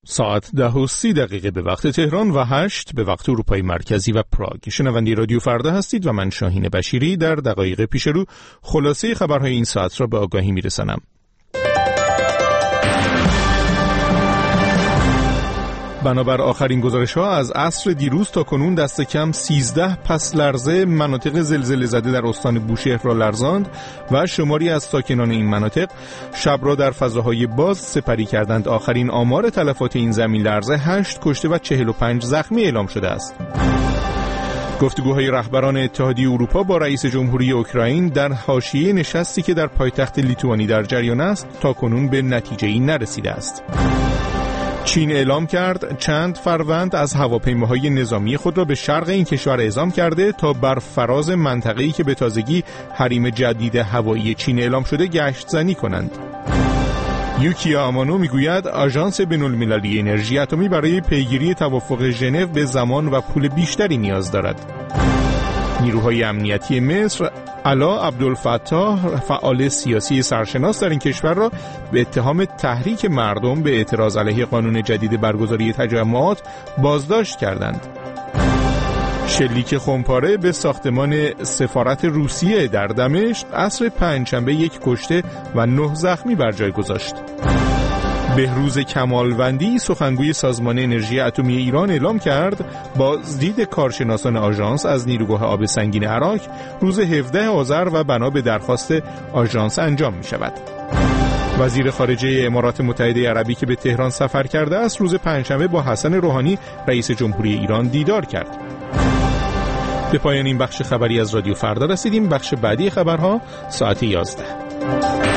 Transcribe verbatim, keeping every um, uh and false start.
ساعت ده و سی دقیقه به وقت تهران و هشت به وقت اروپای مرکزی و پراگ. شنونده رادیو فردا هستید و من شاهین بشیری در دقایق پیش رو خلاصه خبرهای این ساعت را به آگاهی میرسانم. بنابر آخرین گزارش‌ها از عصر دیروز تا کنون دست کم سیزده پس لرزه مناطق زلزله زده در استان بوشهر را لرزاند و شماری از ساکنان این مناطق شب را در فضاهای باز سپری کردند. آخرین آمار تلفات این زمین لرزه هشت کشته و چهل و پنج زخمی اعلام شده است. گفتگوهای رهبران اتحادیه اروپا با رئیس جمهوری اوکراین در حاشیه نشستی که در پایتخت لیتوانی در جریان است تا کنون به نتیجه‌ای نرسیده است. چین اعلام کرد چند فروند از هواپیماهای نظامی خود را به شرق این کشور اعزام کرده تا بر فراز منطقه‌ای که به تازگی حریم جدید هوایی چین اعلام شده گشت زنی کنند. یوکیا آمانو میگوید آژانس بین‌المللی انرژی اتمی برای پیگیری توافق ژنو به زمان و پول بیشتری نیاز دارد. نیروهای امنیتی مصر علا عبدالفتاح فعال سیاسی سرشناس در این کشور را به اتهام تحریک مردم به اعتراض علیه قانون جدید برگزاری تجمعات بازداشت کردند. شلیک خمپاره به ساختمان سفارت روسیه در دمشق عصر پنجشنبه یک کشته و نه زخمی بر جای گذاشت. بهروز کمالوندی سخنگوی سازمان انرژی اتمی ایران اعلام کرد بازدید کارشناسان آژانس از نیروگاه آب سنگین عراق روز هفدهم آذر و بنا به درخواست آژانس انجام می شود. وزیر خارجه امارات متحده عربی که به تهران سفر کرده است روز پنجشنبه با حسن روحانی رئیس جمهوری ایران دیدار کرد. به پایان این بخش خبری از رادیو فردا رسیدیم. بخش بعدی خبرها ساعت یازده.